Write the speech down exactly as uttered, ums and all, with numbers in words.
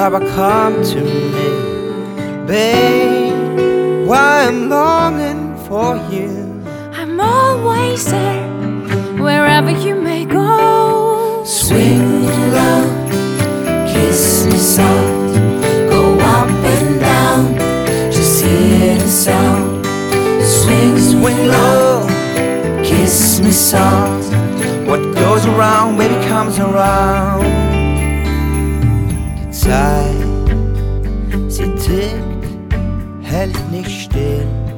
aber come to me, babe, why I'm longing for you. I'm always there, wherever you may go. Swing low, kiss me soft, go up and down, just hear the sound. Swing, Swing low, kiss me soft. what goes around, baby, comes around. Die Zeit, sie tickt, hält nicht still.